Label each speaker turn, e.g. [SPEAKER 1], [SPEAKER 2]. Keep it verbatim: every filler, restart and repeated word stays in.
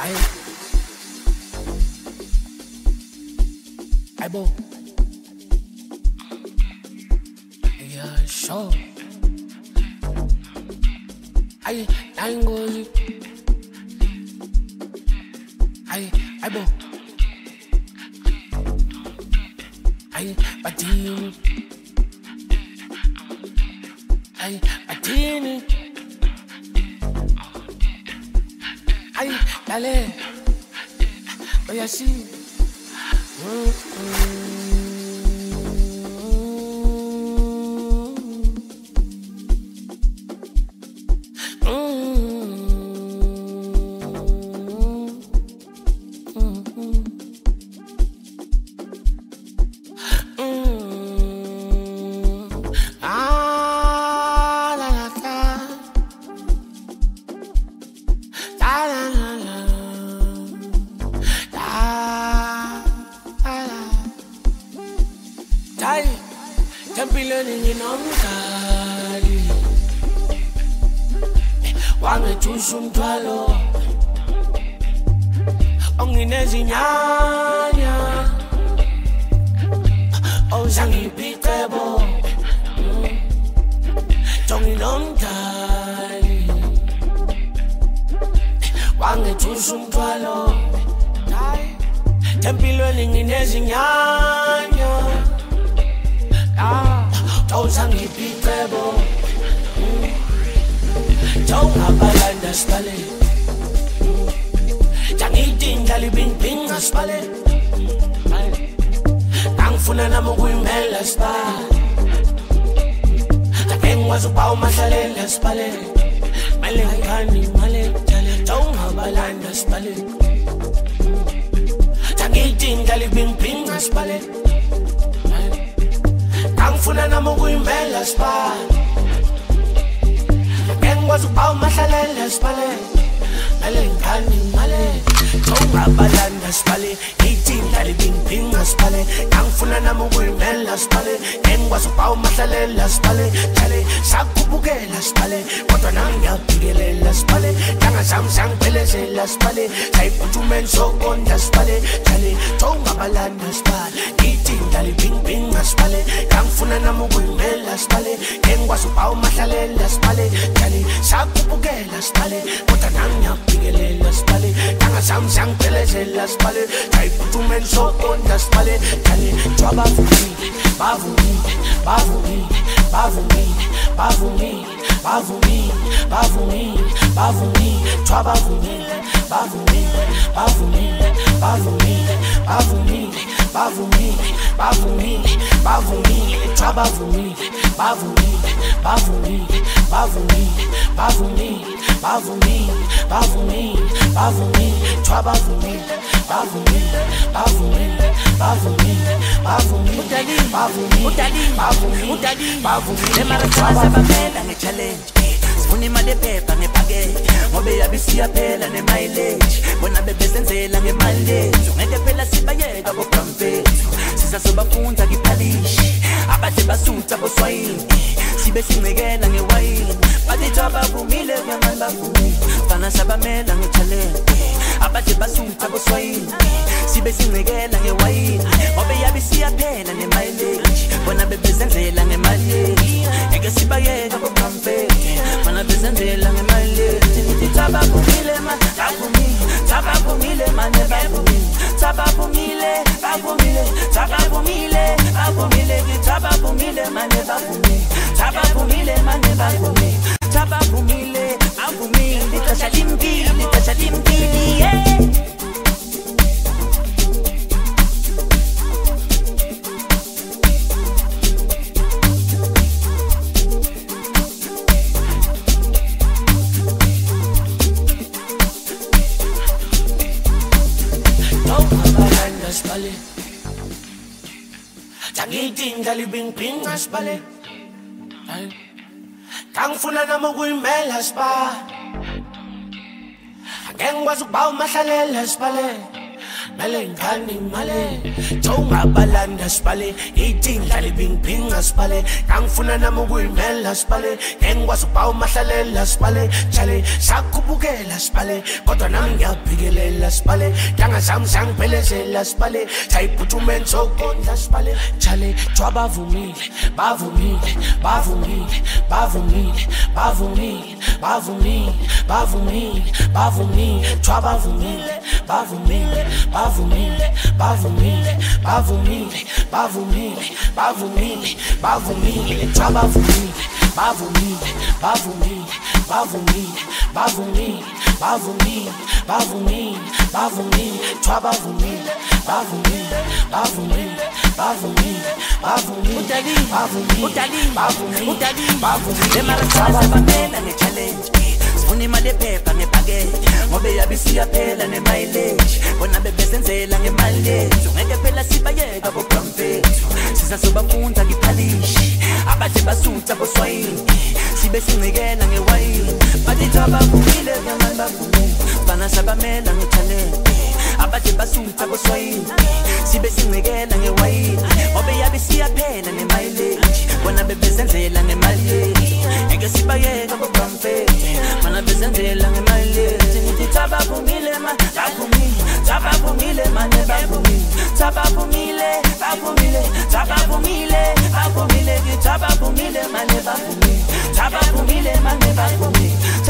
[SPEAKER 1] Ay, ay bo. Yeah, sure. Ay, ay ngozi. Ay, ay bo. Ay, batini. Ay, batini. Ay, dale. Oye así. Mm-mm. Tempileni nginomdali wangethusha umthwalo onginezinyanya ozangipicebo jonginomdali wangethusha umthwalo tempileni nginezinyanya Ah, don't sang hip people. Don't have a land as pale. Jang eating dali bing bing as pale. Kang funa na mo guimel as pa. Takeng was upao masale as pale. Maleng kani maleng jale. Don't have a land as pale. Jang eating dali bing bing as pale. Angfuna na mo kuimela spa Engwazi upaw mahlalela spale Male ngani male Tonga balanda spale eighteen dali bing bing spale Angfuna na mo kuimela spale Engwazi upaw mahlalela spale Chale sakubukela spale Kodwa nami ngiyaphikelela spale Tanga sami sangiphelezela spale Sayiphuthuma ensokonda spale Chale tonga balanda spale eighteen dali bing bing spale Angfuna na mo kuimela spale Engwazi upaw mahlalela spale Chale sakubukela spale Kodwa nami ngiyaphikelela spale Tanga sami sangiphelezela spale Sayiphuthuma ensokonda spale Chale jwaba vumile bavumile bavumile bavumile bavumile bavumile bavumile bavumile jwaba vumile bavumile bavumile bavumile bavumile bavumile bavumile bavumile jwaba vumile bavumile bavumile bavumile bavumile bavumile bavumile bavumile jwaba vumile bavumile bavumile bavumile bavumile bavumile bavumile bavumile
[SPEAKER 2] Emarathaza bamela nge-challenge Sifuna imali ephepha ngephakethe Ngobe yabisiya phela ne-mileage Bona bebezenzela nge-mileage Ngeke phela sibayeka bo-bramfethu Sisasobafunza kiphalishi Abade basutha boswayini Sibe sincekela ngewayini Baditha bavumile kuyamani bavumile Fana sabamela nge-challenge Abade basutha boswayini Sibe sincekela ngewayini Ngobe yabisiya phela ne-mileage Bona bebezenzela nge-mileage Ngeke sibayeka bo-bramfethu Fana bezenzela nge-mileage Nithi tabavumile man, bavumile Tabavumile man, bavumile Tabavumile, bavumile Tabavumile, bavumile Tabavumile man, bavumile Tabavumile man, bavumile Tabavumile, bavumile Litasha limpili, litasha limpili, yeah
[SPEAKER 1] Spale Jangiting dali bing bing spale Kang funa na mo kuimela spa Angengwazi upaw mahlalela spale mele ngani male Ungabalanda spale Itinga libingpinga spale Kangfuna nami ukuyimela spale Ngengikwazi ukuba umahlalela spale Chale sakubukela spale Kodwa nami ngiyabhikelela spale Ngiyangazami sangiphelezela spale Thayiphuthume sokondla spale Chale jwabavumile bavumile bavumile bavumile bavumile bavumile bavumile bavumile jwabavumile bavumile bavumile bavumile bavumile bavumile bavumile bavumile jwabavumile bavumile bavumile bavumile bavumile bavumile bavumile bavumile jwabavumile bavumile bavumile bavumile bavumile bavumile bavumile
[SPEAKER 2] Lemara nge-challenge Sifuna imali ephepha ngebhake Ngobe yabisiya phela ne-mileage Bona bebezenzela ngemali Ngeke phela sibayeka bo-bramfethu Sisasobafunda ngiphalishi Abade basutha boswayini Sibe sincikela ngewayini Bathi tabavumile ngemali bavumile Bana sabamela nge-challenge Abade basutha boswayini Sibe sincikela ngewayini Ngobe yabisiya phela ne-mileage Bona bebezenzela ngemali Ngeke sibayeka bo-bramfethu Mana bezenzela ngemali Ngithi tabavumile man, tabavumile Tabavumile man, bavumile Tabavumile, bavumile Tabavumile, bavumile Tabavumile man, bavumile Tabavumile man, bavumile